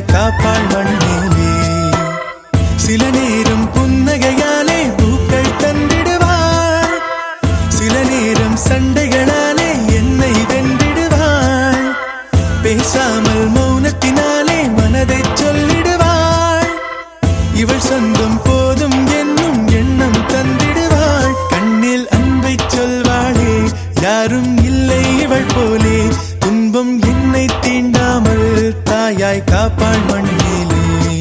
தாயாய் காப்பாள் மண்ணிலே. சில நேரம் புன்னகையாலே பூக்கள் தந்திடுவாள், சில நேரம் சண்டைகளாலே என்னை வென்றிடுவாள். பேசாமல் மௌனத்தினாலே மனதை சொல்லிடுவாள். இவள் சொந்தம் போதும் என்னும் எண்ணம் தந்திடுவாள். கண்ணில் அன்பை சொல்வாளே, யாரும் இல்லை இவள் போலே. துன்பம் என்னை தீண்டாமல் தாயாய் காப்பாள் மண்ணிலே.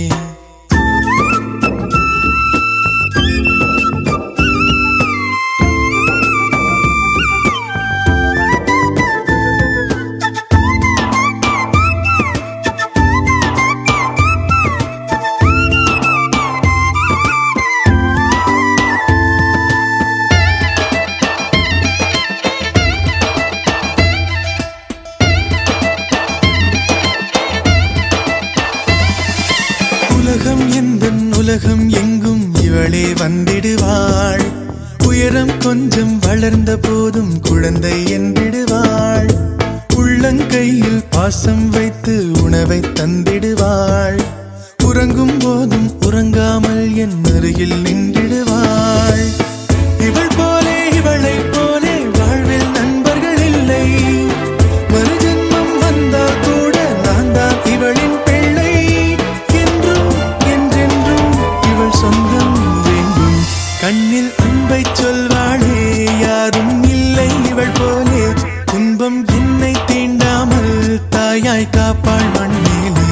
உலகம் எந்தன் உலகம் எங்கும் இவளே வந்திடுவாள். உயரம் கொஞ்சம் வளர்ந்த போதும் குழந்தை என்றிடுவாள். உள்ளங்கையில் பாசம் வைத்து உணவை தந்திடுவாள். உறங்கும் போதும் உறங்காமல் என் அருகில் நின்றிடுவாள். இவள் போலே இவளை போலே வாழ்வில் நண்பர்கள் இல்லை. மறுஜன்மம் வந்தால் கூட நான் தான் இவளின் பிள்ளை. என்றும் என்றென்றும் இவள் சொந்தம் வேண்டும். கண்ணில் அன்பை சொல்வாளே, யாரும் இல்லை இவள் போலே. துன்பம் என்னை தீண்டாமல் தாயாய் காப்பாள் மண்ணிலே.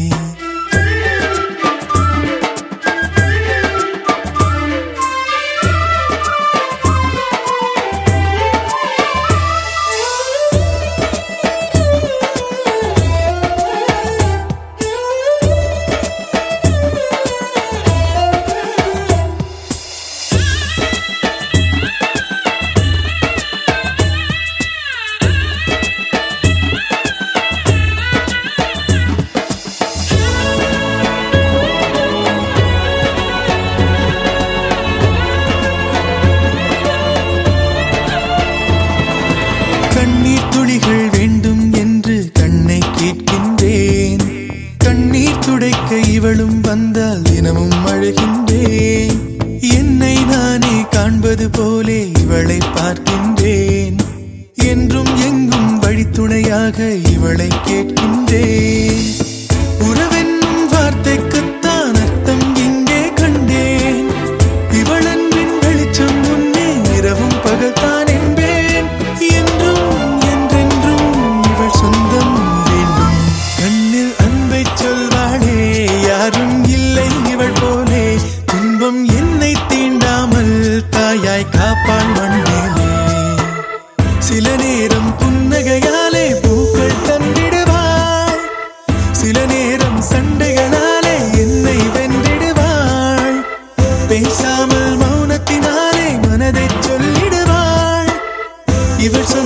கண்ணீர் துளிகள் வேண்டும் என்று கண்ணை கேட்கின்றேன். கண்ணீர் துடைக்க இவளும் வந்தால் தினமும் அழுகின்றேன். என்னை நானே காண்பது போலே இவளை பார்க்கின்றேன். என்றும் எங்கும் வழித்துணையாக இவளை கேட்கின்றேன். உறவென்னும் வார்த்தைக்குத்தான் அர்த்தம் இங்கே கண்டேன். இவள் அன்பின் வெளிச்சம் முன்னே இரவும் பகல்தான் என்பேன். என்றும் என்றென்றும் இவள் சொந்தம் வேண்டும். கண்ணில் அன்பை சொல்வாளே, யாரும் இல்லை இவள் போலே. துன்பம் என்னை தீண்டாமல் தாயாய் காப்பாள் மண்ணிலே. சில நேரம் புன்னகையாலே பூக்கள் தந்திடுவாள், சில நேரம் சண்டைகளாலே என்னை வென்றிடுவாள். பேசாமல் மௌனத்தினாலே மனதை சொல்லிடுவாள். இவள்